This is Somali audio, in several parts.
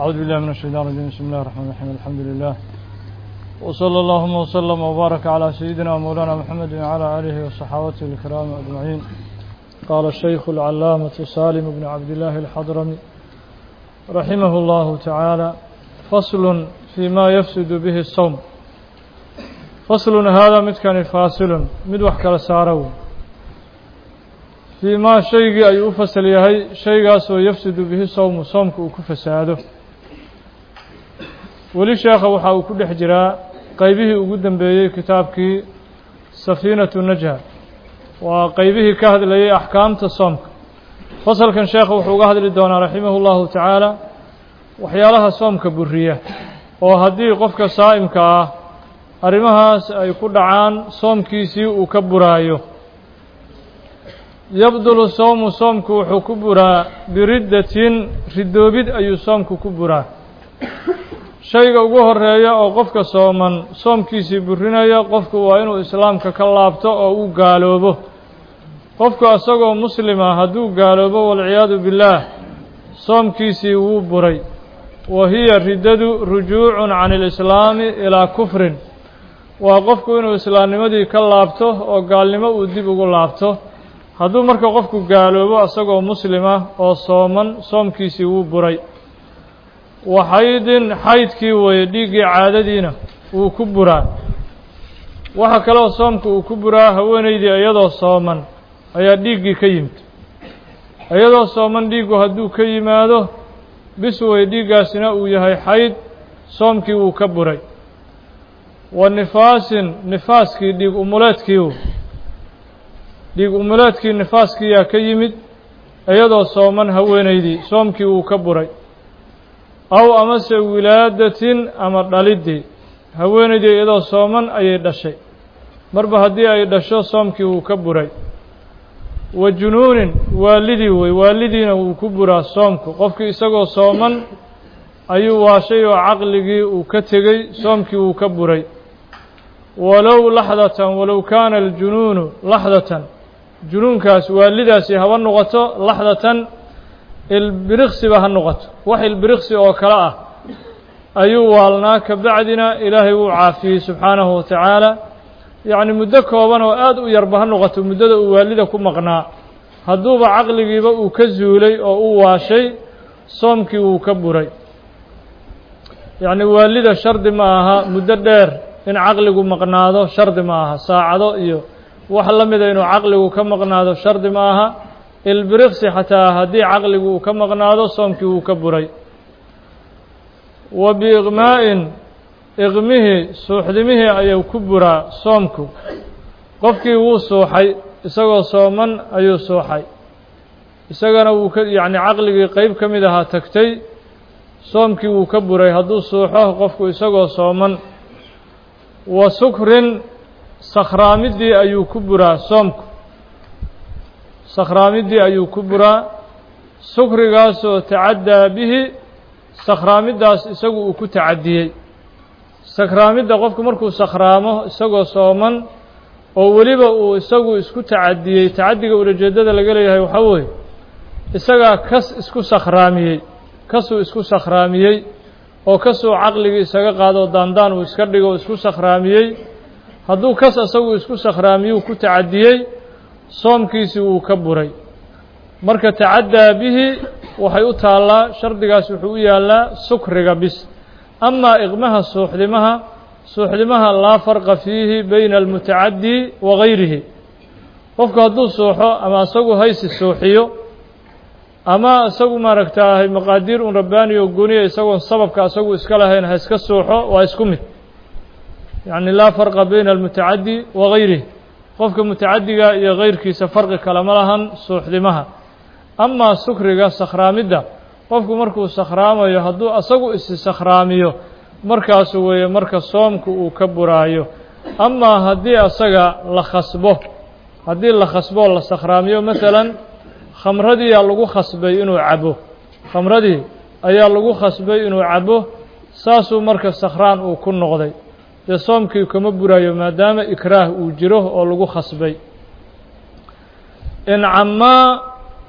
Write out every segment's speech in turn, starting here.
أعوذ بالله من الشيطان الرجيم. بسم الله الرحمن الرحيم. الحمد لله وصلى اللهم وسلم وبارك على سيدنا ومولانا محمد وعلى آله وصحابته الكرام أجمعين. قال الشيخ العلامة سالم بن عبد الله الحضرمي رحمه الله تعالى: فصل فيما يفسد به الصوم. فصل هذا متكن فاصل مدوح كلا سارو فيما شيء أي أفصل يهي شيء سو يفسد به الصوم صومك وكفساده. ولي شيخ وحا ku dhex jira qaybihii ugu dambeeyay kitaabkii safiinatu najah waa qaybihii ka hadlayay ahkaamta soomka. fasalkan sheekh wuxuu uga hadli doonaa rahimahullahu ta'ala waxyaalaha soomka buriya oo hadii qofka saa'imka ah arimahaas ay ku dhacaan soomkiisii uu ka buraayo. yabdulu sawmu soomku wuxuu ku buraa biriddatin ridoobid ayuu soomku ku buraa. shayga ugu horeeya oo qofka sooman soomkiisii burinaya qofku waa inuu islaamka ka laabto oo uu gaaloobo. qofku asagoo muslima hadduu gaaloobo walciyaadu billaah soomkiisii wuu buray. wa hiya riddadu rujuucun can alislaami ilaa kufrin, waa qofku inuu islaamnimadii ka laabto oo gaalnimo uu dib ugu laabto. hadduu marka qofku gaaloobo asagoo muslima oo sooman soomkiisii wuu buray. waxaydin xaydkii weeye dhiiggii caadadiina wuu ku buraa. waxa kaloo soomka uu ku buraa haweenaydii iyadoo sooman ayaa dhiiggii ka yimid. iyadoo sooman dhiiggu hadduu ka yimaado bis wey dhiiggaasina uu yahay xayd soomkii wuu ka buray. wa nifaasin nifaaskii dhiig umuleedkii nifaaskiiyaa ka yimid iyadoo sooman haweenaydii soomkii wuu ka buray. aw amase wilaadatin ama dhalidii haweenaydii iyadoo sooman ayay dhashay, marba haddii ay dhasho soomkii wuu ka buray. wa junuunin waalidii wey, waalidiina wuu ku buraa soomku. qofkii isagoo sooman ayuu waashay oo caqligii uu ka tegey soomkii wuu ka buray. walow laxdatan walow kaana aljunuunu laxdatan, junuunkaas waalidaasi haba noqoto laxdatan ilbiriqsiba ha noqoto, wax ilbiriqsi oo kale ah ayuu waalnaa ka bacdina ilaahay wuu caafiyey subxaanahu wa tacaala. yacni muddo kooban oo aad u yarba ha noqoto muddada uu waalida ku maqnaa, hadduuba caqligiiba uu ka zuulay oo u waashay soomkii wuu ka buray. yacni waalida shardi ma aha muddo dheer in caqligu maqnaado, shardi ma aha. saacado iyo wax la mida inuu caqligu ka maqnaado shardi ma aha. ilbiriqsi xataa haddii caqligu uu ka maqnaado soomkii wuu ka buray. wa biiqmaa'in iqmihii suuxdimihii ayuu ku buraa soomku. qofkii wuu suuxay isagoo sooman ayuu suuxay, isagana wuu ka yacni caqligii qeyb ka mid ahaa tagtay, soomkii wuu ka buray hadduu suuxo qofku isagoo sooman. wa sukrin sakhraamidii ayuu ku buraa soomku. sakhraamidii ayuu ku buraa. sukrigaasoo tacaddaa bihi, sakhraamiddaas isagu uu ku tacadiyey. sakhraamidda qofku markuu sakhraamo isagoo sooman oo weliba uu isagu isku tacadiyey, tacaddiga ulajeeddada laga leeyahay waxaa weeye isagaa kasuu isku sakhraamiyey oo kasuu caqligii isaga qaado daandaan uu iska dhigo isku sakhraamiyey. hadduu kas isagu isku sakhraamiyuu ku tacadiyey soomkiisii wuu ka buray. marka tacaddaa bihi waxay u taallaa, shardigaas wuxuu u yaallaa sukriga bis. amaa iqmaha suuxdimaha laa farqa fiihi bayna almutacaddi wa gayrihi. qofku hadduu suuxo ama isagu haysi suuxiyo ama isagu maaragtaahay maqaadiir un rabbaani oo gooniya isagoon sababka isagu iska lahayn ha iska suuxo, waa isku mid. yacni laa farqa bayna almutacaddi wa gayrihi. qofka mutacaddiga iyo kayrkiisa farqi kalama lahan suuxdimaha. amaa sukriga sakhraamidda qofku markuu sakhraamayo hadduu asagu isi sakhraamiyo markaasu weeye marka soomku uu ka buraayo. amaa haddii asaga la khasbo la sakhraamiyo, masalan khamradiiyaa lagu khasbay inuu cabo, khamradii ayaa lagu khasbay inuu cabo, saasuu marka sakhraan uu ku noqday, dee soomkii kama buraayo maadaama ikraah uu jiro oo lagu khasbay.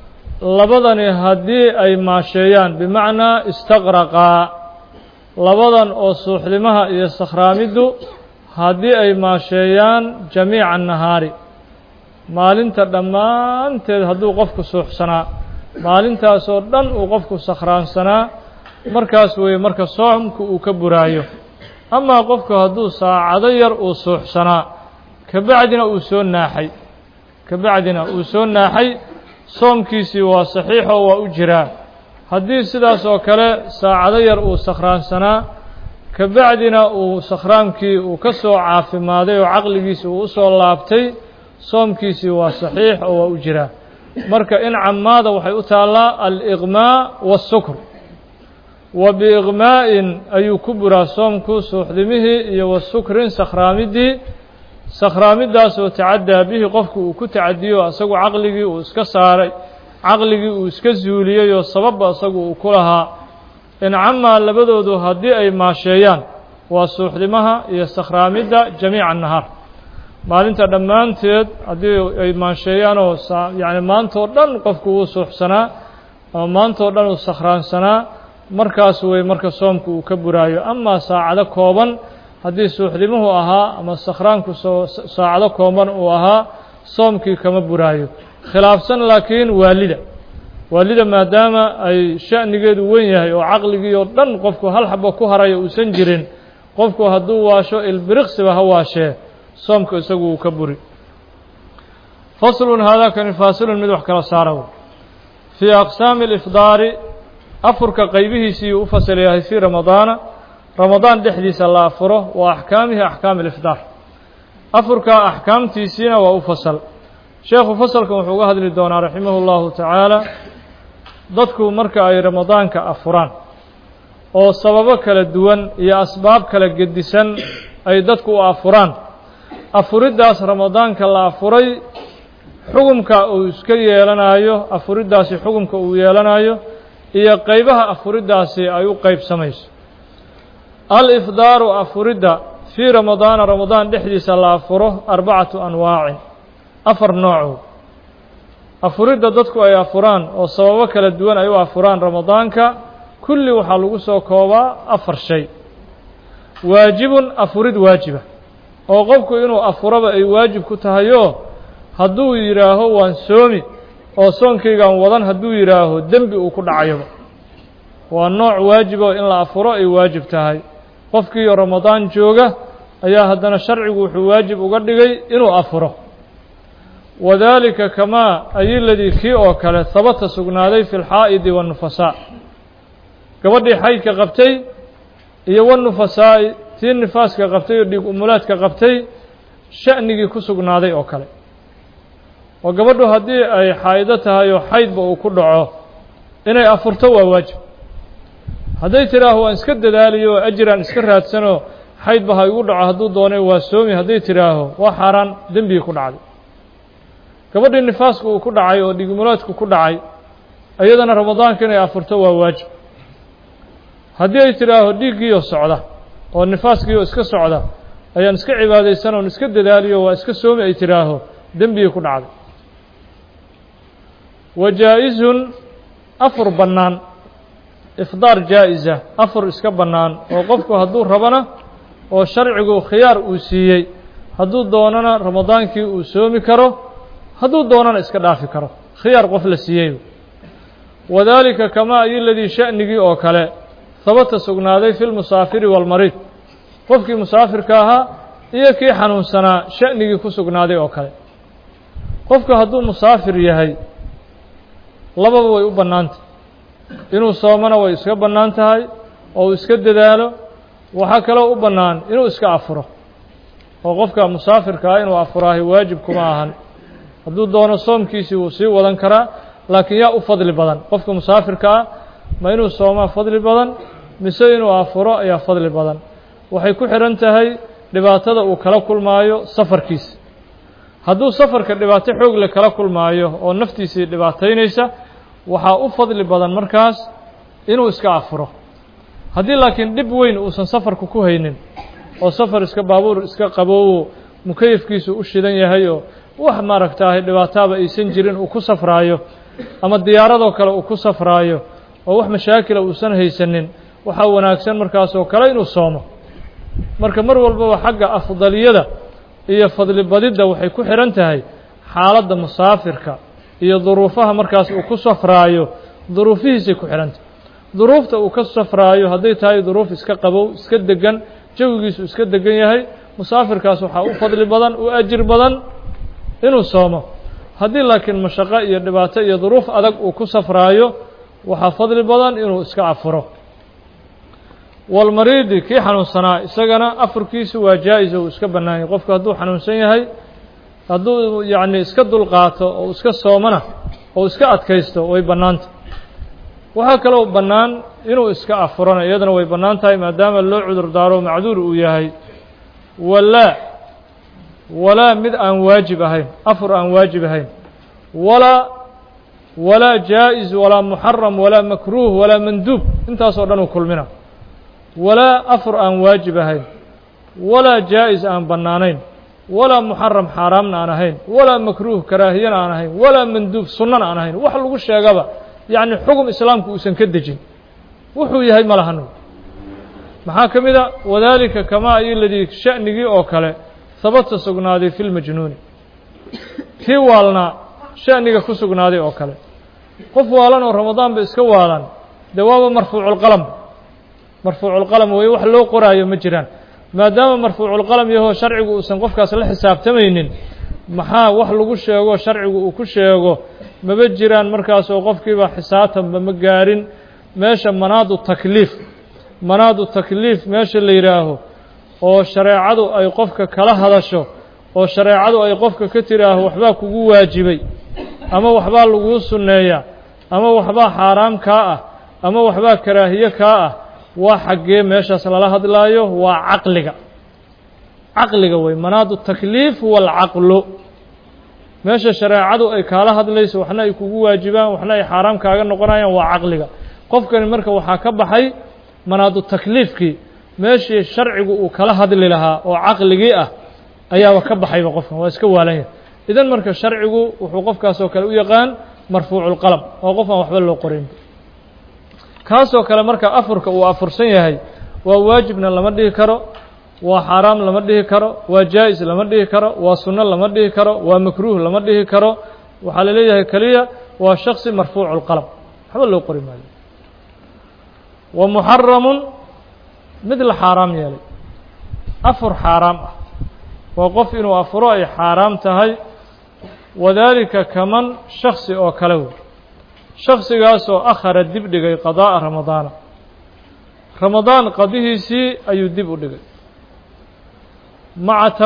labadani haddii ay maasheeyaan bimacnaa istaqraqaa labadan oo suuxdimaha iyo sakhraamiddu haddii ay maasheeyaan jamiica nahaari maalinta dhammaanteed hadduu qofku suuxsanaa maalintaasoo dhan uu qofku sakhraansanaa markaas weeye marka soomku uu ka buraayo amaa qofku hadduu saacado yar uu suuxsanaa kabacdina uu soo naaxay soomkiisii waa saxiixoo waa u jiraa haddii sidaas oo kale saacado yar uu sakhraansanaa kabacdina uu sakhraamkii uu ka soo caafimaaday oo caqligiisii uu usoo laabtay soomkiisii waa saxiix oo waa u jiraa marka in camaada waxay u taallaa aliqmaa waasukr wa biiqmaa'in ayuu ku buraa soomku suuxdimihii iyo wasukrin sakhraamiddii sakhraamiddaasoo tacaddaa bihi qofku uu ku tacadiyo isagu caqligii uu iska saaray caqligii uu iska zuuliyey oo sababba isagu uu ku lahaa incamaa labadoodu haddii ay maasheeyaan waa suuxdimaha iyo sakhraamidda jamiica nahaar maalinta dhammaanteed haddii ay maasheeyaanoo yacni maantoo dhan qofku wuu suuxsanaa ama maantoo dhan uu sakhraansanaa markaas wey marka soomku uu ka buraayo amaa saacado kooban haddii suuxdimuhu ahaa ama sakhraanku saacado kooban uu ahaa soomkii kama buraayo khilaafsan laakiin waalida maadaama ay sha'nigeedu weyn yahay oo caqligii oo dhan qofku hal xabo ku haraya uusan jirin qofku hadduu waasho ilbiriqsiba ha waashee soomka isagu uu ka buri faslun haadaakani faasilun mid wax kala saara fii aqsaami alifdaari afurka qaybihiisii u fasal yahay fii ramadaana ramadaan dhexdiisa la afuro wa axkaamihi axkaami alifdaar afurka axkaamtiisiina waa u fasal sheekhu fasalkan wuxuu uga hadli doonaa raximahu llahu tacaala dadku marka ay ramadaanka afuraan oo sababo kala duwan iyo asbaab kala gedisan ay dadku u afuraan afuriddaas ramadaanka la afuray xukumka uu iska yeelanayo afuriddaasi xukumka uu yeelanayo iyo qaybaha afuriddaasi ay u qaybsamayso alifdaaru afuridda fii ramadaana ramadaan dhexdiisa la afuro arbacatu anwaacin afar noocood afuridda dadku ay afuraan oo sababo kala duwan ay u afuraan ramadaanka kulli waxaa lagu soo koobaa afar shay waajibun afurid waajiba oo qofku inuu afuraba ay waajib ku tahayoo hadduu yidhaaho waan soomi oo soonkaygaan wadan hadduu yidhaaho dembi uu ku dhacayoba waa nooc waajibo in la afuro ay waajib tahay qofkiiyo ramadaan jooga ayaa haddana sharcigu wuxuu waajib uga dhigay inuu afuro wadaalika kamaa ayiladii kii oo kale habata sugnaaday fi lxaa'idi waannufasaa gabadhii xaydka qabtay iyo wanufasaa'i tii nifaaska qabtay oo dhiig umulaadka qabtay sha'nigii ku sugnaaday oo kale oo gabadhu haddii ay xaa'ido tahay oo xaydba uu ku dhaco inay afurto waa waajib hadday tidhaaho waan iska dadaaliyo oo ajiraan iska raadsanoo xaydba ha igu dhaco hadduu doonay waa soomi hadday tidhaaho waa xaaraan dembigii ku dhacday gabadhii nifaaska uu ku dhacay oo dhiigumulaadku ku dhacay iyadana ramadaanka inay afurto waa waajib haddii ay tidhaaho dhiiggiioo socda oo nifaaskiioo iska socda ayaan iska cibaadaysan oon iska dadaaliyo waa iska soomi ay tidhaaho dembigii ku dhacday wa jaa-izun afur bannaan ifdaar jaa-isa afur iska bannaan oo qofku hadduu rabana oo sharcigu khiyaar uu siiyey hadduu doonana ramadaankii uu soomi karo hadduu doonana iska dhaafi karo khiyaar qof la siiyey wadaalika kamaa ayiladii sha'nigii oo kale habata sugnaaday fi lmusaafiri waalmariid qofkii musaafirka ahaa iyo kii xanuunsanaa sha'nigii ku sugnaaday oo kale qofku hadduu musaafir yahay lababa way u bannaantah inuu soomana way iska bannaan tahay oo uu iska dadaalo waxaa kaloo u bannaan inuu iska afuro oo qofka musaafirka ah inuu afuraahi waajib kuma ahan hadduu doono soomkiisii wuu sii wadan karaa laakiin yaa u fadli badan qofka musaafirka ah ma inuu soomaa fadli badan mise inuu afuro ayaa fadli badan waxay ku xidhan tahay dhibaatada uu kala kulmaayo safarkiisa hadduu safarka dhibaato xoog leh kala kulmaayo oo naftiisii dhibaataynaysa waxaa u fadli badan markaas inuu iska afuro haddii laakiin dhib weyn uusan safarku ku haynin oo safar iska baabuur iska qaboowo mukayafkiisu u shidan yahay oo wax maaragtaahay dhibaataaba aysan jirin uu ku safraayo ama diyaaradoo kale uu ku safraayo oo wax mashaakila uusan haysanin waxaa wanaagsan markaasoo kale inuu soomo marka mar walbaba xagga afdaliyada iyo fadli badidda waxay ku xihan tahay xaaladda musaafirka iyo duruufaha markaas uu ku safraayo duruufihiisay ku xihan tahay duruufta uu ka safraayo hadday tahay duruuf iska qabow iska degan jawigiisu iska degan yahay musaafirkaas waxaa u fadli badan u ajir badan inuu soomo haddii laakiin mashaqo iyo dhibaato iyo duruuf adag uu ku safraayo waxaa fadli badan inuu iska afuro walmariidi kii xanuunsanaa isagana afurkiisu waa jaa-is oo uu iska bannaan yahay qofku hadduu xanuunsan yahay hadduu yacni iska dulqaato oo iska soomana oo iska adkaysto way bannaanta waxaa kaloo bannaan inuu iska afurana iyadana way bannaan tahay maadaama loo cudur daaro macduur uu yahay walaa mid aan waajib ahayn afur aan waajib ahayn walaa jaa-is walaa muxaram walaa makruuh walaa manduub intaasoo dhan uu kulmina walaa afur aan waajib ahayn walaa jaa-is aan bannaanayn walaa muxaram xaaraamna aan ahayn walaa makruuh karaahiyana aan ahayn walaa manduub sunnana aan ahayn wax lagu sheegaba yacni xugum islaamku uusan ka dejin wuxuu yahay ma lahano maxaa ka mid a wadaalika kamaa iyoladii sha'nigii oo kale habata sugnaaday fi lmajnuuni kii waalnaa sha'niga ku sugnaaday oo kale qof waalan oo ramadaanba iska waalan dee waaba marfuuculqalam weye wax loo qoraayo ma jiraan maadaama marfuuculqalam yahoo sharcigu uusan qofkaas la xisaabtamaynin maxaa wax lagu sheego sharcigu uu ku sheego maba jiraan markaas oo qofkiiba xisaatanba ma gaarin meesha manaadu takliif meesha la yidhaaho oo shareecadu ay qofka kala hadasho oo shareecadu ay qofka ka tiraaho waxbaa kugu waajibay ama waxbaa laguu sunneeyaa ama waxbaa xaaraam kaa ah ama waxbaa karaahiye kaa ah waa xaggee meeshaas lala hadlaayo waa caqliga wey manaadu takliif waalcaqlu meesha shareecadu ay kaala hadlayso waxna ay kugu waajibaan waxna ay xaaraam kaaga noqonayaan waa caqliga qofkani marka waxaa ka baxay manaadu takliifkii meeshii sharcigu uu kala hadli lahaa oo caqligii ah ayaaba ka baxayba qofkan waa iska waalan yahay idan marka sharcigu wuxuu qofkaasoo kale u yaqaan marfuuculqalam oo qof aan waxba loo qorayn kaasoo kale marka afurka uu afursan yahay waa waajibna lama dhihi karo waa xaaraam lama dhihi karo waa jaa-is lama dhihi karo waa sunno lama dhihi karo waa makruuh lama dhihi karo waxaa la leeyahay keliya waa shaksi marfuuculqalam waxba loo qori maayo wa muxaramun mid la xaaraam yeelay afur xaaraam ah waa qof inuu afuro ay xaaraam tahay wadaalika kaman shaksi oo kale wey shaksigaasoo akhara dib dhigay qadaa'a ramadaan qadihiisii ayuu dib u dhigay maca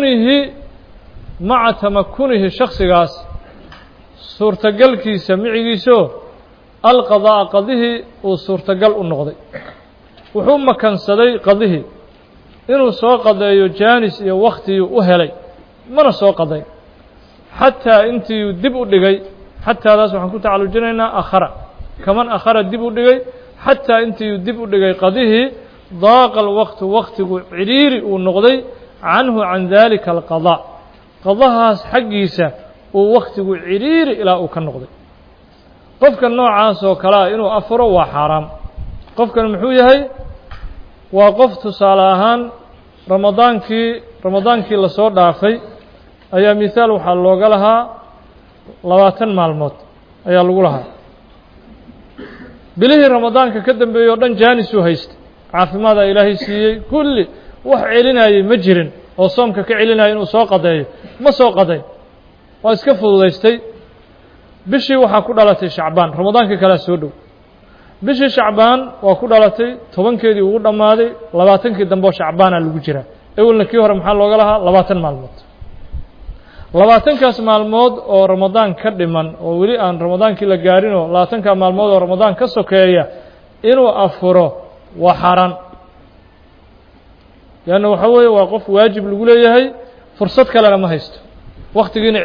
tamakunihi shaksigaas suurtagalkiisa micigiisoo alqadaa'a qadihii uu suurtagal u noqday wuxuu makansaday qadihii inuu soo qadeeyo jaanis iyo waktigii u helay mana soo qadayn xataa intiiu dib u dhigay xataadaas waxaan ku tacalujinaynaa akhara kaman akhara dib u dhigay xataa intiiu dib u dhigay qadihii daaqa alwaqtu waktigu cidhiiri uu noqday canhu can daalika alqadaa qadahaas xaggiisa uu waktigu cidhiiri ilaa uu ka noqday qofka noocaas oo kalea inuu afuro waa xaaraam qofkan muxuu yahay waa qof tusaale ahaan ramadaankii lasoo dhaafay ayaa mihaal waxaa looga lahaa 20 maalmood ayaa lagu lahaa bilihii ramadaanka ka dambeeyey o dhan jaanisuu haystay caafimaadaa ilaahay siiyey kulli wax celinayay ma jirin oo soomka ka celinaya inuu soo qadeeyo ma soo qadayn waa iska fududaystay bishii waxaa ku dhalatay shacbaan ramadaankii kalea soo dhow bishii shacbaan waa ku dhalatay 10keedii ugu dhammaaday 20kii dambe oo shacbaana lagu jiraa ewelna kii hore maxaa looga lahaa 20 maalmood 20kaas maalmood oo ramadaan ka dhiman oo weli aan ramadaankii la gaarinoo 20ka maalmood oo ramadaan ka sokeeya inuu afuro waa xaaraan leanna waxaa weeye waa qof waajib lagu leeyahay fursad kalena ma haysto waktigiina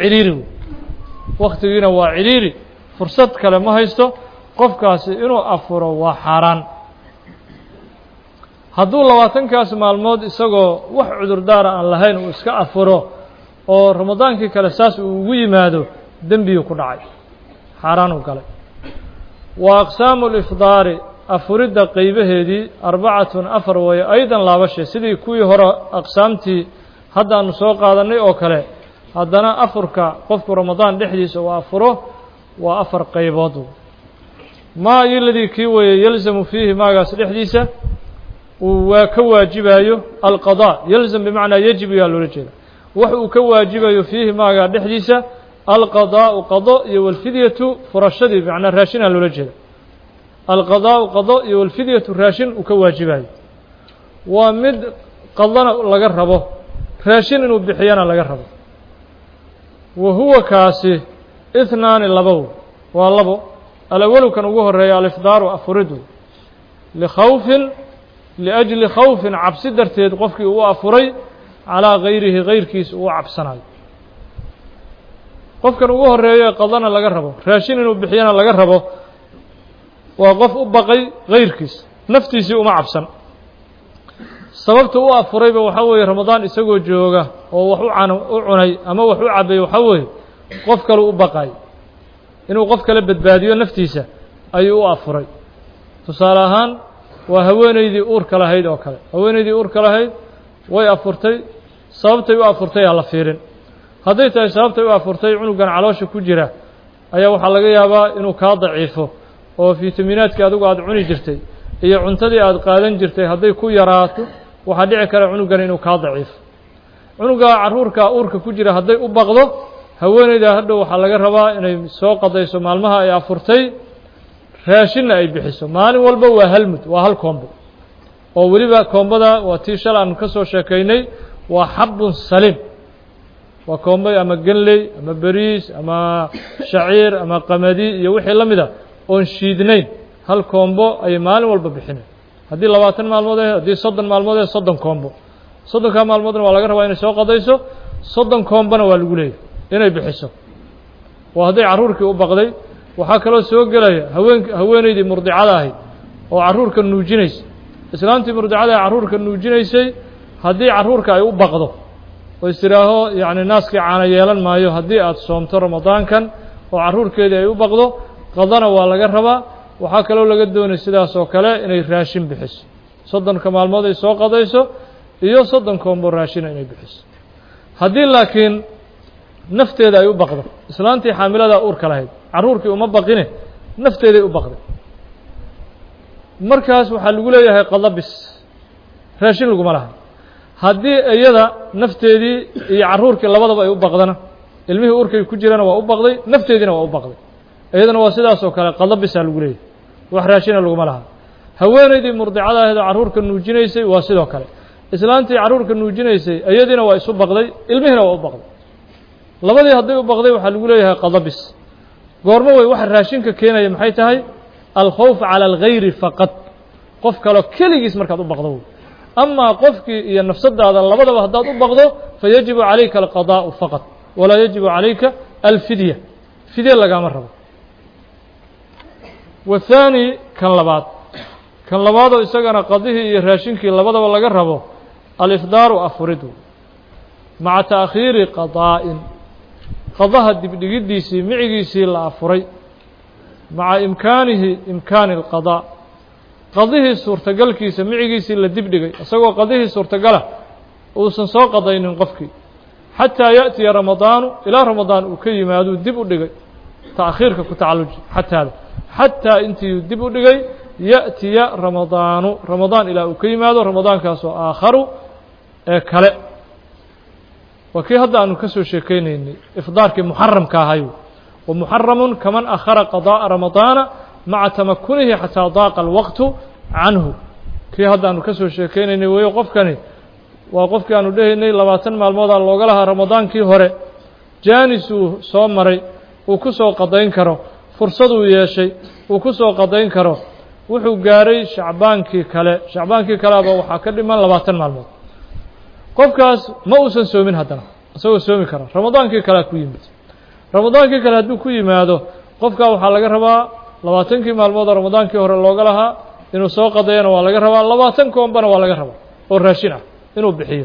waa cidhiiri fursad kale ma haysto qofkaasi inuu afuro waa xaaraan hadduu 20kaas maalmood isagoo wax cudurdaara aan lahayn uu iska afuro oo ramadaankii kale saas uu ugu yimaado dembiyuu ku dhacay حران وقال وأقسام الإفطار أفرد قيبه دي 4 أفر وهي أيضا لا بشي سيدي كوي هرا أقسامتي هذا نسوق هذا ني أوكله هذانا أفرك قفك رمضان دحديس وأفره وأفر قيباته ما الذي كي يلزم فيه ما قاس دحديسه وكواجبايو القضاء يلزم بمعنى يجب يا الرجل وحو كواجبايو فيه ما قاس دحديسه القضاء قضاء والفدية فرشدي بمعنى الراشن الرجل القضاء قضاء والفدية الراشن وكواجبايو ومد قضنا لقربه راشن إنه بحيانا لقربه وهو كاسي 2 لبو واللبو الأول كان وجوه الرجال الإفطار وأفرده لخوف لأجل خوف عبس درتيد قفك وأفري على غيره غير كيس وعبسنا قف كان وجوه الرجال قضنا لقربه راشن إنه بحيانا لقربه وقف أبقي غير كيس نفتيسي وما عبسن sababta uu afurayba waxa weeye ramadaan isagoo jooga oo wax u cunay ama wax u cabay waxa weeye qof kale u baqay inuu qof kale badbaadiyo naftiisa ayuu u afuray tusaale ahaan waa haweenaydii uurka lahayd oo kale haweenaydii uurka lahayd way afurtay sababtay u afurtay la fiirin hadday tahay sababtay u afurtay cunugan caloosha ku jira ayaa waxa laga yaabaa inuu ka daciifo oo fiitamiinaadka adigu aad cuni jirtay iyo cuntadii aad qaadan jirtay hadday ku yaraato waxa dhici kara cunugan inuu ka daciif cunuga caruurka uurka ku jira hadday u baqdo haweeneyda hadhow waxa laga rabaa inay soo qadayso maalmaha ay afurtay raashin ay bixiso maalin walba waa hal mud waa hal koombo oo waliba koombada waa tii shalaan ka soo sheekaynay waa habun salim waa koombo ama ganley ama bariis ama shaciir ama qamadi iyo wixii la mid ah oo shiidnayn hal koombo ay maalin walba bixinay haddii 20 maalmood ah haddii 30 maalmood ah 30 koombo 30 ka maalmoodna waa laga rabaa inay soo qadayso 30 koombana waa lagu leeyahay inay bixiso waa hadday caruurkii u baqday waxaa kaloo soo gelaya haweeneydii murdicada ahayd oo caruurka nuujinaysay islaantii murdicada ee caruurka nuujinaysay haddii caruurka ay u baqdo oo istiraaho yacni naaskii caana yeelan maayo haddii aad soomto ramadaankan oo caruurkeedii ay u baqdo qadana waa laga rabaa waxaa kaloo laga doonay sidaas oo kale inay raashin bixiso 30 maalmood ay soo qadayso iyo 30 koombo raashin inay bixiso haddii laakiin nafteeda ay u baqdo islaantii xaamilada uurka lahayd caruurkii uma baqine nafteeday u baqday markaas waxaa lagu leeyahay qadabis raashin laguma laha haddii iyada nafteedii iyo caruurkii labadaba ay u baqdana ilmihii uurkay ku jirana waa u baqday nafteediina waa u baqday iyadana waa sidaas oo kale qadabisa lagu leeyahay wax raashina laguma laha haweeneydii murdicada ahayd caruurka nuujinaysay waa sidoo kale islaantii caruurka nuujinaysay iyadiina waa isu baqday ilmihiina waa u baqday labadii hadday u baqday waxaa lagu leeyahay qadabis goormo way waxa raashinka keenaya maxay tahay alkhawf cala alghayri faqad qof kale keligiis markaad u baqdo ama qofkii iyo nafsadaada labadaba haddaad u baqdo fayajibu calayka alqadaa'u faqad walaa yajibu calayka alfidya fidya lagama rabo والثاني كان لباد إساقنا قضيه يراشنك لبادة ولا قربه الإفطار أفرده مع تأخير قضاء قضاها الدبدقديسي معيسي لا أفري مع إمكان القضاء قضيه سورتقل كيسي معيسي للدبدقي أساقوا قضيه سورتقله وسنسوا قضين قفكي حتى يأتي رمضان إلى رمضان وكي ما يدو الدبدقي تأخيرك كتعالج حتى أنت يدب دغاي يأتي رمضان إلى أكيمادو رمضان كاسو آخر كله وكي هذا أنو كسو شيكينيني إفطارك محرم كاهايو ومحرم كمن أخر قضاء رمضان مع تمكنه حتى ضاق الوقت عنه كي هذا أنو كسو شيكينيني ويوقفكني وقفك أنو دهيني 20 maalmood looga lahaa ramadaankii hore jaanisu soo maray uu ku soo qadayn karo fursad uu yeeshay uu ku soo qadayn karo wuxuu gaaray shacbaankii kale aba waxa ka dhiman 20 maalmood qofkaas ma uusan soomin hadana asagoo soomi kara ramadaankii kale ku yimid ramadaankii kale haduu ku yimaado qofka waxa laga rabaa 20kii maalmood ramadaankii hore looga lahaa inuu soo qadayana waa laga rabaa 20 koombana waa laga rabaa oo raashin ah inuu bixiyo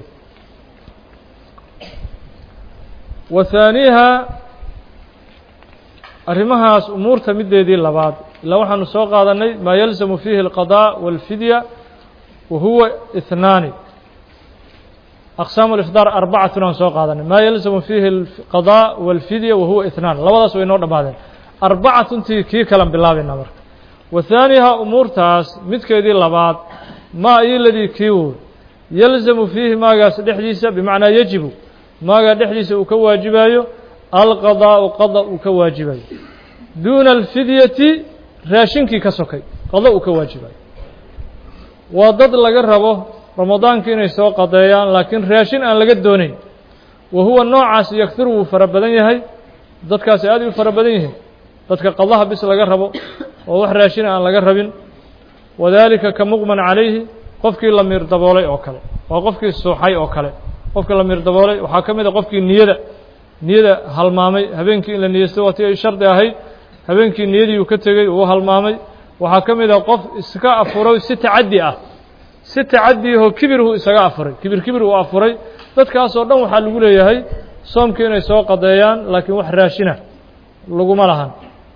وثانيها arrimahaas umuurta mideedii labaad ilaa waxaanu soo qaadanay maa yalzamu fiihi alqadaa waalfidya wa huwa ihnaani aqsaamu alifdaar arbacatun aan soo qaadanay maa yalzamu fiihi alqadaa waalfidya wa huwa ithnaan labadaas way noo dhammaadeen arbacatuntii kii kalan bilaabayna marka wathaaniha umuurtaas midkeedii labaad maa iyoladii kii woy yalzamu fiihi maagaas dhexdiisa bimacnaa yajibu maagaa dhexdiisa uu ka waajibayo alqadaa'u qada uu ka waajibayo duuna alfidyati raashinkii ka sokay qada uu ka waajibayo waa dad laga rabo ramadaanka inay soo qadeeyaan laakiin raashin aan laga doonayn wa huwa noocaas yakhiru wuu fara badan yahay dadkaasi aad u fara badan yihiin dadka qadaha bis laga rabo oo wax raashin aan laga rabin wadaalika ka muqman calayhi qofkii la miir daboolay oo kale waa qofkii suuxay oo kale qofkii la miir daboolay waxaa ka mid a qofkii niyada halmaamay habeenkii in la niyeysto waatii ay shardi ahayd habeenkii niyadiiuu ka tegey uu halmaamay waxaa ka mid a qof iska afuray si tacaddi ah si tacaddi ahoo kibirhu isaga afuray kibir uu afuray dadkaasoo dhan waxaa lagu leeyahay soomkii inay soo qadeeyaan laakiin wax raashina laguma lahan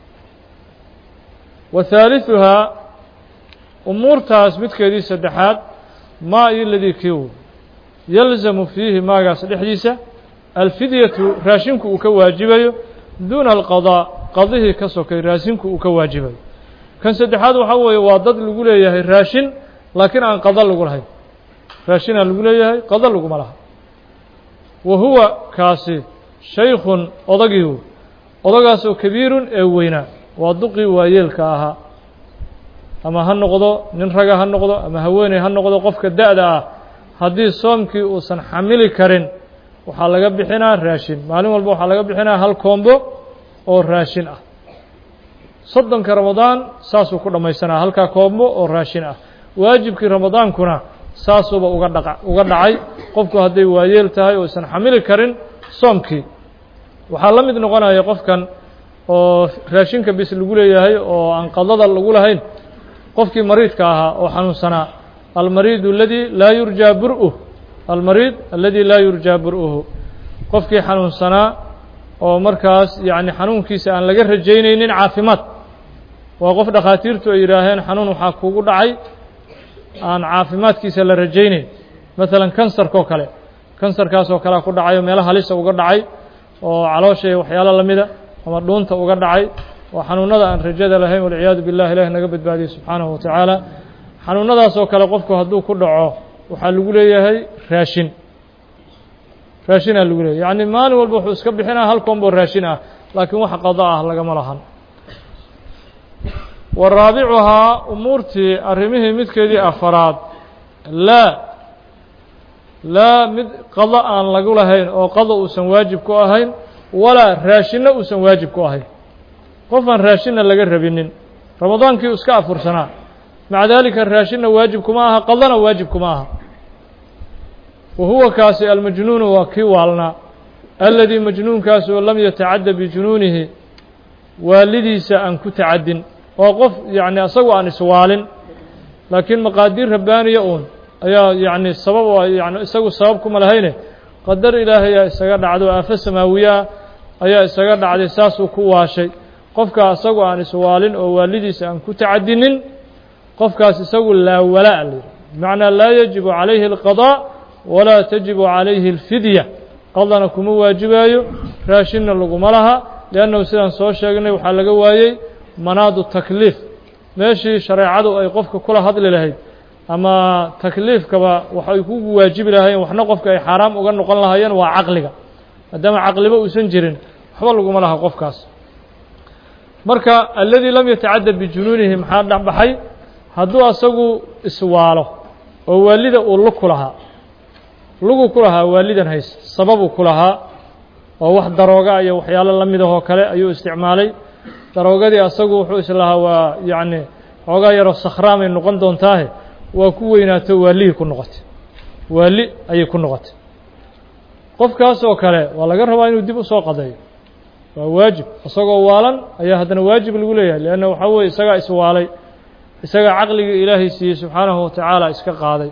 wa haaliثuhaa umuurtaas midkeedii saddexaad maa iyo ladii kiiw yalzamu fiihi maagaas dhexdiisa alfidyatu raashinku uu ka waajibayo duuna alqadaa qadihii ka sokay raashinku uu ka waajibayo kan saddexaad waxaa weeye waa dad lagu leeyahay raashin laakiin aan qada lagu lahayn raashinaa lagu leeyahay qada laguma laha wa huwa kaasi shaykhun odagiiw odagaasoo kabiirun ee weynaa waa duqii waayeelka ahaa ama ha noqdo nin raga ha noqdo ama haweeney ha noqdo qofka da'da ah haddii soomkii uusan xamili karin waxaa laga bixinaa raashin maalin walba waxaa laga bixinaa hal koombo oo raashin ah soddonka ramadaan saasuu ku dhammaysanaa halkaa koombo oo raashin ah waajibkii ramadaankuna saasuuba uga dhacay qofku hadday waayeel tahay oo isan xamili karin soomkii waxaa la mid noqonaya qofkan oo raashinka bis lagu leeyahay oo aan qadada lagu lahayn qofkii mariidka ahaa oo xanuunsanaa almariid aladi laa yurjaa bur'uh almariid aladi laa yurjaa bur'uhu qofkii xanuunsanaa oo markaas yacni xanuunkiisa aan laga rajaynaynin caafimaad waa qof dhakhaatiirtu ay yidhaaheen xanuun waxaa kugu dhacay aan caafimaadkiisa la rajaynayn maalan kansarka oo kale kansarkaas oo kalea ku dhacayo meelo halisa uga dhacay oo calooshay waxyaalo la mida ama dhuunta uga dhacay oo xanuunada aan rajada lahayn walciyaadu billah ilahi naga badbaadiye subxaanahu wa tacaala xanuunadaas oo kale qofku hadduu ku dhaco waxaa lagu leeyahay raashinaa lagu leeyahay yacni maalin walba wuxuu iska bixinaa hal koombo raashin ah laakiin wax qada ah lagama lahan wa raabicuhaa umuurtii arrimihii midkeedii afaraad laa mid qada aan lagu lahayn oo qada uusan waajib ku ahayn walaa raashinna uusan waajib ku ahayn qof aan raashinna laga rabinin ramadaankii iska afursanaa maca daalika raashinna waajib kuma aha qadana waajib kuma aha wa huwa kaasi almajnuunu waa kii waalnaa alladii majnuunkaasoo lam yatacadda bijunuunihi waalidiisa aan ku tacaddin waa qof yacni asagu aan iswaalin laakiin maqaadiir rabbaaniya uun ayaa yacni sabab yani isagu sabab kuma lahayne qadar ilaahayaa isaga dhacdo aafo samaawiyaa ayaa isaga dhacday saasuu ku waashay qofka isagu aan iswaalin oo waalidiisa aan ku tacaddinin qofkaas isagu laa walaa la yidhi bimacnaa laa yajibu calayhi alqadaa walaa tajibu calayhi alfidya qadana kuma waajibaayo raashinna laguma laha liannahu sidaan soo sheegnay waxaa laga waayey manaadu takliif meeshii shareecadu ay qofka kula hadli lahayd ama takliifkaba waxay kugu waajibi lahaayeen waxna qofka ay xaaraam uga noqon lahaayeen waa caqliga maadaama caqliba uusan jirin waxba laguma laha qofkaas marka alladii lam yatacadda bijunuunihi maxaa dhexbaxay hadduu asagu iswaalo oo waalida uu lugu ku lahaa waalidan hays sababuu ku lahaa oo wax darooga iyo waxyaalo la mid ahoo kale ayuu isticmaalay daroogadii asagu wuxuu islahaa waa yacni xoogaa yaroo sakhraamay noqon doontaahe waa ku weynaato waalihii ku noqotay waali ayay ku noqotay qofkaas oo kale waa laga rabaa inuu dib u soo qadeeyo waa waajib isagoo waalan ayaa haddana waajib lagu leeyahay leanna waxaa weeye isagaa iswaalay isagaa caqligii ilaahay siiyey subxaanahu wa tacaala iska qaaday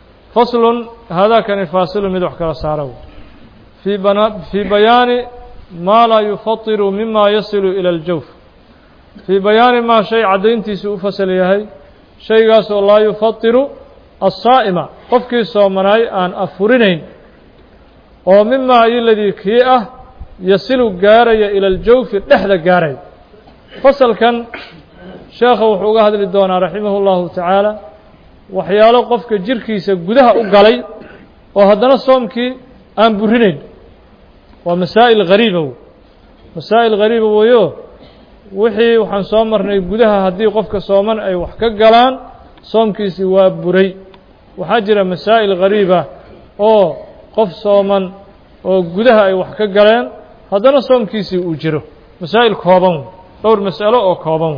faslun haadaakani faasilun mid wax kala saara fii bayaani ما لا يفطر مما يصل إلى الجوف في بيان ما شيء عدينتي سأفصل يهي شيء قاسو لا يفطر الصائم قفكي صومناي أن أفرينين ومما الذي كيئة يصل قاري إلى الجوف نحن قاري فصل كان شيخ وحوقه هذا للدونا رحمه الله تعالى وحياله قفك جيركي سقدها أقالي وهذا صومكي أن برينين ومسائل غريبة مسائل غريبة ويوه وحي وحن صومرنا قدها هدي قفك صومن أي وحكا قلان صومكي سوا بري وحاجر مسائل غريبة أو قف صومن وقدها أي وحكا قلان هذا صومكي سوا أجره مسائل كوابون دور مسألة أو كوابون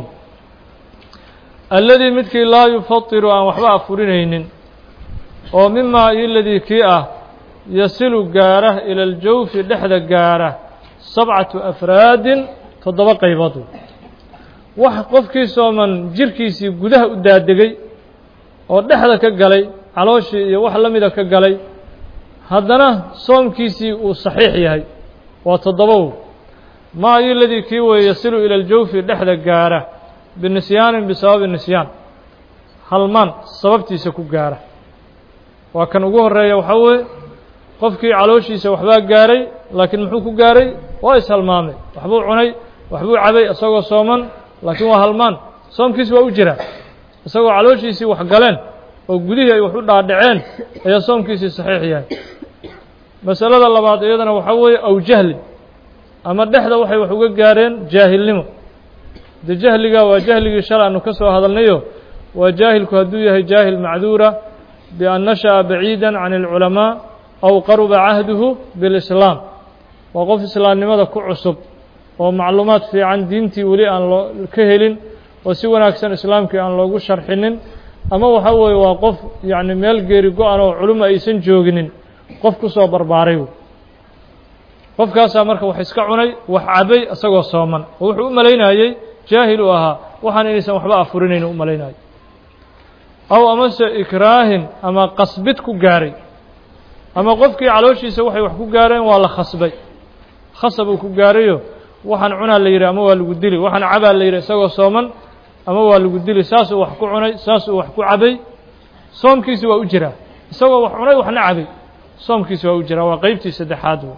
الذي مثل لا يفطر عن وحبا فرينين ومما الذي كيئة يصل قاره إلى الجوف لحد قاره 7 أفراد تضبط قيباته وحقفكي صومن جيركيسي قدها قدادقي ودحدا كقلي علوشي وحلميدا كقلي هذنا صومكيسي وصحيح يهي وتضبطه ما الذي كيوه يصل إلى الجوف لحد قاره بالنسيان بسبب النسيان halmaan sababtiisa ku gaara waa kan ugu horeeya waxa weeye qofkii calooshiisa waxba gaaray laakiin muxuu ku gaaray waa ishalmaamay waxbuu cunay waxbuu cabay asagoo sooman laakiin waa halmaan soomkiisa waa u jira asagoo calooshiisa wax galeen oo gudihii ay wax u dhaadhaceen ayaa soomkiisa saxiix yahay masalada labaad iyadana waxa weeye aw jahli ama dhexda waxay wax uga gaareen jaahilnimo de jahliga waa jahligii sharciinu ka soo hadalnayo وجاهلك هدويه جاهل معذورة بأن نشأ بعيدا عن العلماء أو قرب عهده بالإسلام وقف إسلام لماذا كعصب ومعلومات في عن دينتي ولي أن كهل وسوى أكسن إسلام كأن لو شرحنن أما وحوي وقف يعني ميل جيرجو أنا علماء يسن جوجنن قف كسو برباريو قف كاسا مركب وحسك عني وحعبي أسقى صوما وحو ملينا يي جاهل وها وحن إنسان وحبا أفرنين ملينا أو أمس إكراه أما قصبتك جاري أما قفك علوشي سوحي وحكو جارين ولا خصبي خصبك جاريو وحن عنا الليرة أما والجدلي وحن عبا الليرة سوى صوما أما والجدلي ساس وحكو عني ساس وحكو عبي صوم كيس وأجرة سوى وحنا وحنا عبي صوم كيس وأجرة وقيبتي سدحاده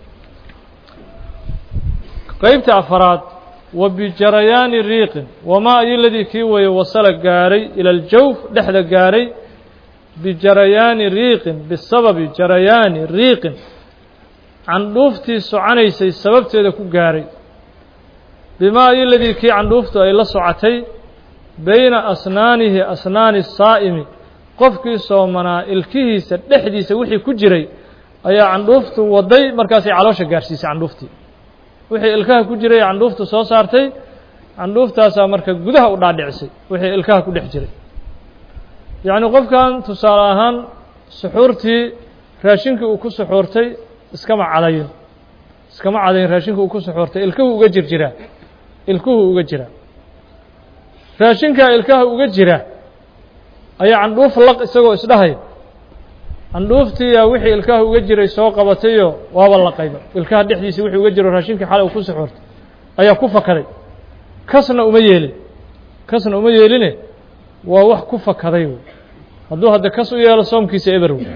قيبت أفراد وبجريان الريق وما الذي كيوي وصل جاري إلى الجوف لحد جاري بجريان الريق بالسبب جريان الريق عن لوفتي سعنيسي السبب تدكو جاري بما الذي كي عن لوفته إلى سعتي بين أسنانه أسنان الصائم قفكي صومنا الكيس لحدي سوحي كجري أي عن لوفته وضي مركزي علوش جارسيس عن لوفتي wixii ilkaha ku jiray candhuufta soo saartay candhuuftaasa marka gudaha u dhaadhicisay wixii ilkaha ku dhex jiray yaani qofkan tusaale ahaan suxuurtii raashinka uu ku suxuurtay iskama cadayn raashinka uu ku suxuurtay ilkuhu uga jira raashinka ilkaha uga jira ayaa candhuuf laq isagoo isdhahay candhuuftii yaa wixii ilkaha uga jiray soo qabatayo waaba la qayba ilkaha dhexdiisa wixii uga jiro raashinka xalay uu ku suxuurtay ayaa ku fakaday kasna uma yeeline waa wax ku fakaday hadduu hadda kas u yeelo soomkiisa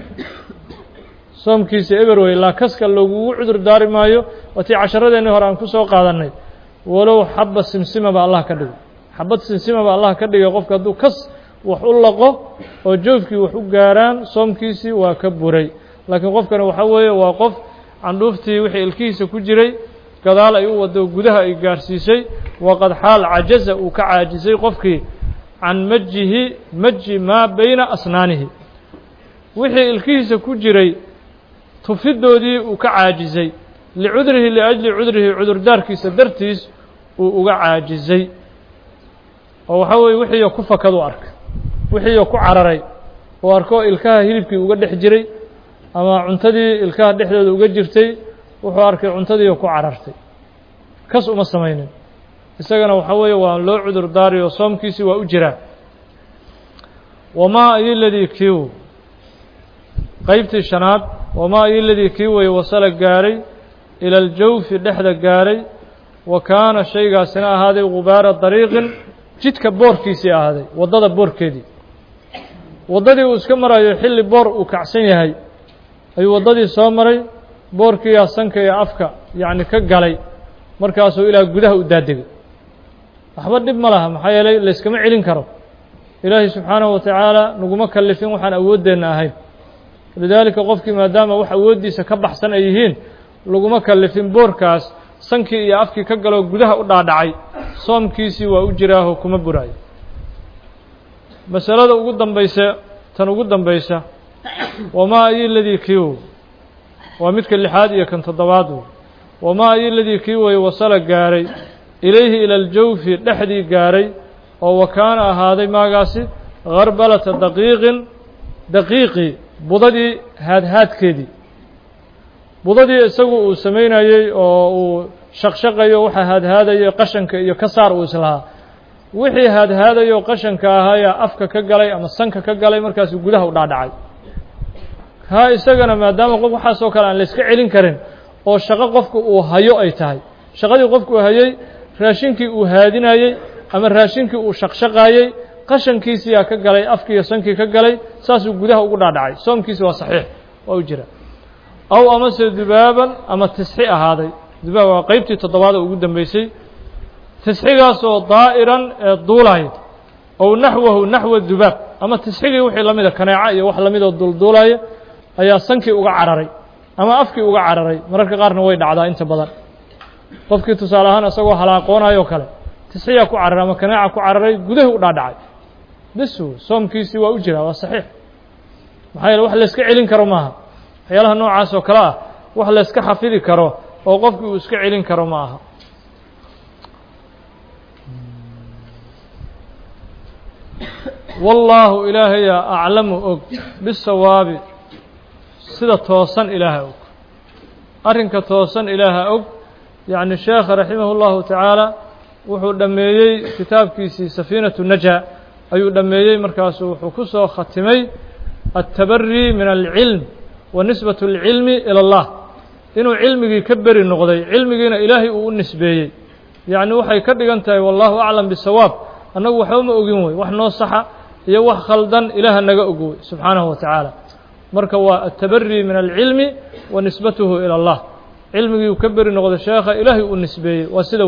eber wey laa kaska lagugu cudur daari maayo watii casharadeenii hore aan ku soo qaadanay walow xabba simsimaba allah ka dhigo xabad simsimaba allah ka dhigay qofka hadduu kas wax u laqo oo joofkii wax u gaaraan soomkiisii waa ka buray laakiin qofkani waxa weeye waa qof candhuuftii wixii ilkihiisa ku jiray gadaal ay u wado gudaha ay gaarsiisay waqad xaal cajaza uu ka caajisay qofkii can maji maa bayna asnaanihi wixii ilkihiisa ku jiray tufidoodii uu ka caajisay licudrihi liajli cudrihi cudurdaarkiisa dartiis uu uga caajisay oo waxa weeye wixii ku fakadu arka wixii ku cararay oo arko ilkaha hilibkii uga dhex jiray ama cuntadii ilkaha dhexdooda uga jirtay wuxuu arkay cuntadii ku carartay kas uma sameeynin isagana waxa weeye waa loo cudur daariyo soomkiisi waa u jira wama alladhi kiw qaybtii shanaad wama alladhi kiw way wasala gaaray إلى الجوف dhexda gaaray وكاana shaygaasina ahaaday غubaara dariiqin jidka boorkiisii ahaaday waddada boorkeedii waddadii uu iska marayo xilli boor uu kacsan yahay ayuu waddadii soo maray boorkiiyaa sanka iyo afka yacni ka galay markaasuu ilaa gudaha u daadegay waxba dhib ma laha maxaa yeelay layskama celin karo ilaahay subxaanahu wa tacaala naguma kallifin waxaan awooddeenna ahayn lidaalika qofkii maadaama wax awooddiisa ka baxsan ay yihiin laguma kallifin boorkaas sankii iyo afkii ka galoo gudaha u dhaadhacay soomkiisii waa u jiraaho kuma buraayo masalada ugu dambaysa tan ugu dambaysa wamaa ayi ladii kii waa midka lixaad iyo kan toddobaad wamaa ayi ladii kii way wasala gaaray ilayhi ila aljawfi dhexdii gaaray oo wakaana ahaaday maagaasi garbalata daqiiqii budadii haadhaadkeedii budadii isagu uu samaynayey oo uu shaqshaqayo waxa haadhaadayay qashanka iyo ka saar uu islahaa wixii haadhaadayo qashanka ahaayaa afka ka galay ama sanka ka galay markaasuu gudaha u dhaadhacay haa isagana maadaama qof waxaasoo kale aan la iska celin karin oo shaqo qofku uu hayo ay tahay shaqadii qofku hayay raashinkii uu haadinayey ama raashinkii uu shaqshaqaayey qashankiisiyaa ka galay afkii iyo sankii ka galay saasuu gudaha ugu dhaadhacay soomkiisi waa saxiix waa u jira aw amase dubaaban ama tisxi ahaaday dubaab waa qeybtii toddobaad oo ugu dambeysay tisxigaasoo daa'iran ee duulaya ow naxwahu naxwa dubaab ama tisxigii wixii la mida kaneeca iyo wax lamidoo dulduulaya ayaa sankii uga cararay ama afkii uga cararay mararka qaarna way dhacdaa inta badan qofkii tusaale ahaan isagoo halaaqoonayoo kale tisxiyaa ku cararay ama kaneeca ku cararay gudahi u dhaadhacay bisu soomkiisii waa u jiraa waa saxiix maxaa yeele wax layska celin karo maaha waxyaalaha noocaas oo kale ah wax layska xafidi karo oo qofkii uu iska celin karo ma aha wallaahu ilaahaya aclamu og bisawaabi sida toosan ilaaha og arrinka toosan ilaaha og yacni sheekha raximah اllahu tacaala wuxuu dhammeeyey kitaabkiisii safiinatu najaa ayuu dhammeeyey markaasuu wuxuu ku soo khatimay aلtabari min alcilm wa nisbat اlcilmi ilى اllah inuu cilmigii ka beri noqday cilmigiina ilaahay uu u nisbeeyey yacni waxay ka dhigan tahay wallahu aclam bisawaab annagu waxba ma ogin wey wax noo saxa iyo wax khaldan ilaaha naga og wey subxaanahu wa tacaala marka waa aلtabari min alcilmi wa nisbatuhu ilى اllah cilmigii uu ka beri noqday sheekha ilaahay uu nisbeeyey waa sida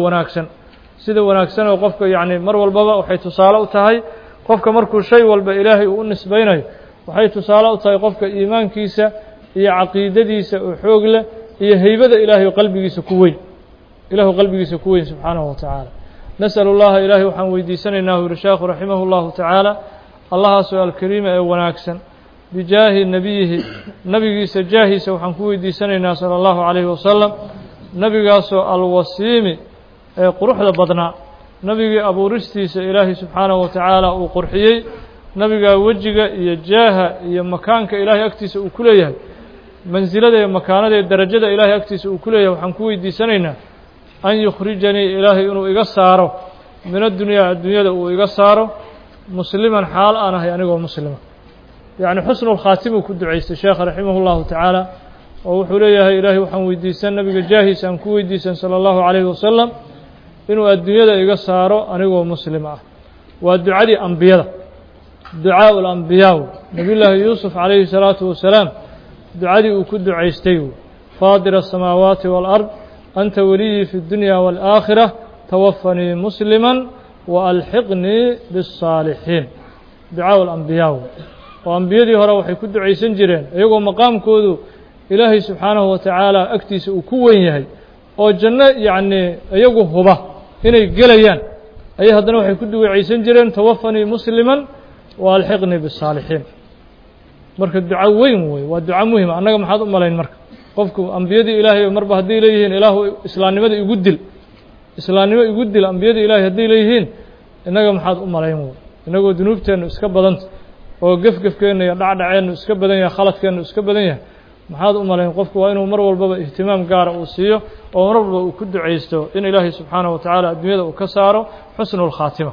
wanaagsan oo qofka yacni mar walbaba waxay tusaale u tahay qofka markuu shay walba ilaahay uu u nisbaynayo waxay tusaale u tahay qofka iimaankiisa iyo caqiidadiisa oo xoog leh iyo haybada ilaahay qalbigiisa ku weyn ilaahu qalbigiisa ku weyn subxaanahu wa tacaala nas'al اllaha ilaahay waxaan weydiisanaynaa uri sheekhu raximah اllahu tacaala allahaasoo alkariima ee wanaagsan bijaahi nebiyihi nabigiisa jaahiisa waxaan ku weydiisanaynaa salى اllahu calayhi wasalam nebigaasoo alwasiimi ee quruxda badnaa nebigii abuuristiisa ilaahay subxaanahu wa tacaala uu qurxiyey nebigaa wejiga iyo jaaha iyo makaanka ilaahay agtiisa uu ku leeyahay mansilada iyo makaanada iyo darajada ilaahay agtiisa uu ku leeyahay waxaan ku weydiisanaynaa an yukhrijanii ilaahay inuu iga saaro min addunyaa adduunyada uu iga saaro musliman xaal aan ahay anigoo muslima yacni xusnulkhaatimuu ku ducaystay sheekha raximah اllahu tacaala oo wuxuu leeyahay ilaahay waxaan weydiisan nabiga jaahiisa aan ku weydiisan salى اllahu calayhi wasalam inuu adduunyada iga saaro anigoo muslim ah waa ducadii ambiyada ducaaءu اlambiyaa nabiy llaahi yuusuf calayhi الsalaatu wasalaam ducadii uu ku ducaystay faadira الsamaawaati wاlأrض anta weliyii fi اdunya wاlآakhirة tawafanii muslima waalxiqnii bالصaalixiin ducaaءu اlambiyaa oo ambiyadii hore waxay ku ducaysan jireen iyagoo maqaamkoodu ilaahay subxaanahu wa tacaala agtiisa uu ku weyn yahay oo janno yacni iyagu huba inay gelayaan ayay haddana waxay ku ducaysan jireen tawafanii musliman waalxiqnii bالصaalixiin marka duco weyn wey waa duco muhima annaga maxaad u malayn marka qofku ambiyadii ilaahay marba hadday leeyihiin ilaahu islaamnimada igu dil ambiyadii ilaahay hadday leeyihiin innaga maxaad u malayn wey innagoo dunuubteennu iska badanta oo gefgefkeenna iyo dhacdhaceennu iska badan yahay khaladkeennu iska badan yahay maxaad u malayn qofku waa inuu mar walbaba ihtimaam gaara uu siiyo oo mar walba uu ku ducaysto in ilaahay subxaanahu wa tacaala adduunyada uu ka saaro xusnu اlkhaatima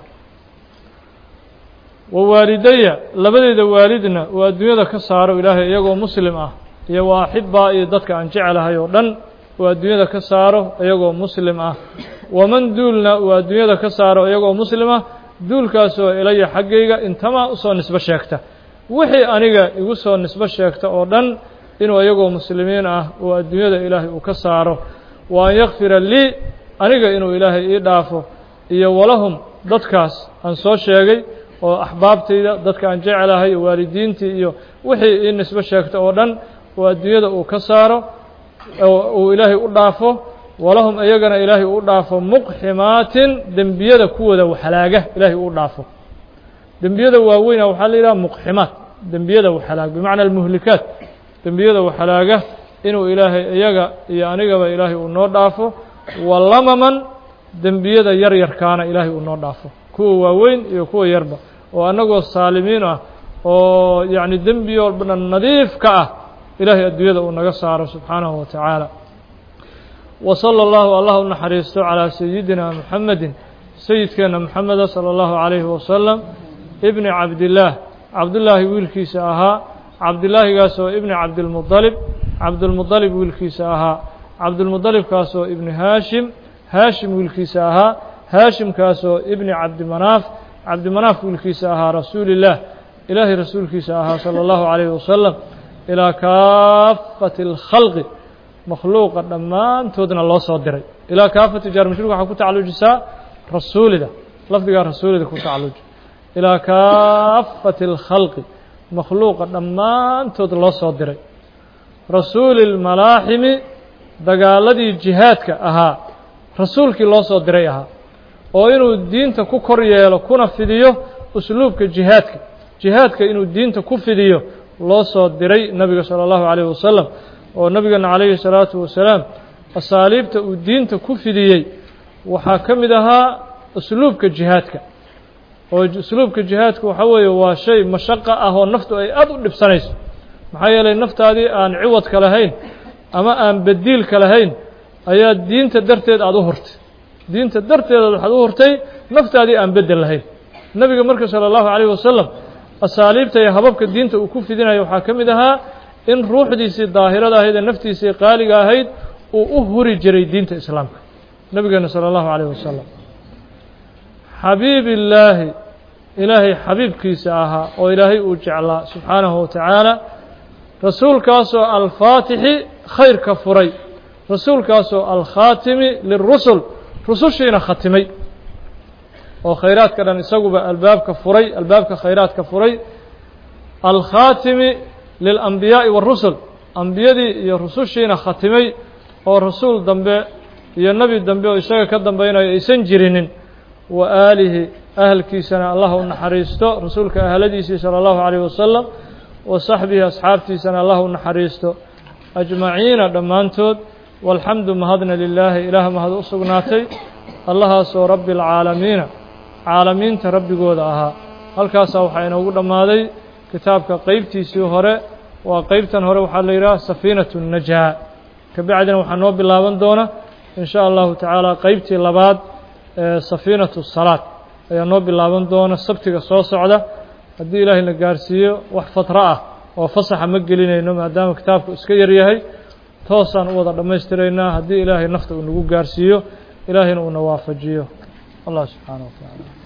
wa waalidaya labadeyda waalidna uu adduunyada ka saaro ilaahay iyagoo muslim ah iyo wa axibaa iyo dadka aan jecelahay oo dhan والدنيا كساره يجو مسلم ومن دولنا والدنيا كساره يجو مسلمة دول كاسو إلي حقيقة انتما أصلا نسبة شاكته وحي أنيقا يقصوا نسبة شاكته أردن إنه يجو مسلمين والدنيا إلهي وكساره وأن يغفر لي أنيقا إنه إلهي إضافه إيا ولهم dadkaas aan soo sheegay oo axbaabtayda dadka aan jecelahay waalidiintii iyo wixii in nisba sheegto oo dhan oo adduunyada uu ka saaro oo ilaahay u dhaafo walahum ayagana ilaahay u dhaafo muqhimaatin dembiyada kuwada waxalaaga ilaahay u dhaafo dembiyada waaweyn waxa la yiraahdaa muqhimaat dembiyada waxalaag bimaana almuhlikaat dembiyada waxalaaga inuu ilaahay iyaga iyo anigaba ilaahay uu noo dhaafo walamaman dembiyada yar yarkaana ilaahay uu noo dhaafo kuwa waaweyn iyo kuwa yarba oo anagoo saalimiin oo yaani dembi walba nadiif ka ilaahay adduunyada uu naga saaro subhanahu wa ta'ala wa sallallahu allahu naxariisto ala sayyidina muhammadin sayyidkana muhammad sallallahu alayhi wa sallam ibn abdullah wiilkiisa ahaa abdullah gaasoo ibn abdul muttalib wiilkiisa ahaa abdul muttalib kaasoo ibn هاشم والكيساها هاشم كاسو ابن عبد مناف والكيساها رسول الله إلهي رسول كيساها صلى الله عليه وسلم إلى كافة الخلق مخلوق دمان تودنا الله صدري إلى كافة جار مشروع حكو تعالوا جساء رسول ده لفظ رسول ده كو تعالوا إلى كافة الخلق مخلوق دمان تودنا الله صدري رسول الملاحم دقالدي جهادك rasuulkii loo soo diray oo inuu diinta ku kor yeelo kuna fidiyo usluubka jihaadka inuu diinta ku fidiyo loo soo diray nabiga sallallahu alayhi wasallam oo nabigana alayhi salatu wasalaam asaaliibta uu diinta ku fidiyay waxa kamid ahaa usluubka jihaadka oo usluubka jihaadku waxa weeye waa shay mashaqo oo naftu ay aad u dhibsanayso maxaa yeelay naftaadii aan ciwad ka lahayn ama aan badiil ka lahayn ayaa diinta darteed aad u hortay diinta darteed waxaad u hortay naftaadii aan bedel lahayn nabiga marka sallallahu alayhi wasallam asaaliibta iyo hababka diinta uu ku fidinayo waxa kamid ahaa in ruuxdiisii daahirada ahayd ee naftiisii qaaliga ahayd uu u huri jiray diinta islaamka nabiga sallallahu alayhi wasallam habiibillahi ilaahi habibkiisa ahaa oo ilaahay uu jeclaa subhanahu wa ta'ala rasuulkaasoo al-faatihi khayrka furay rasuulkaasoo al-khaatimi lirrusul rusushiina khatimay oo khayraadka dhan isaguba albaabka khayraadka furay al-khaatimi lil-anbiyaa'i war-rusul anbiyadii iyo rusushiina khatimay oo rasuul dambe iyo nabi dambe oo isaga ka dambaynayo aysan jirinin wa aalihi ahlkiisana allah u naxariisto rasuulka ahladiisii sallallahu alayhi wasallam wa sahbihi asxaabtiisana allah u naxariisto ajmaciina dhammaantood والحمد مهدنا لله إله مهد أسقناتي الله سو رب العالمين عالمين تربي قودها هل كاسا وحين وقود ماذي كتابك قيبتي سيوهرة وقيبتا هرة وحاليرا سفينة النجاة كبعدنا وحنوب الله وندونا إن شاء الله تعالى قيبتي لبعض سفينة الصلاة ينوب الله وندونا السبتك الصوص عدا هدي إلهي نقارسيه وحفظ رأى وفصح مقلين إنه مادام كتابك اسكير يهي توصان وضع دميسترينا هدي إلهي نفط ونقو قارسيو إلهي نوافجيو الله سبحانه وتعالى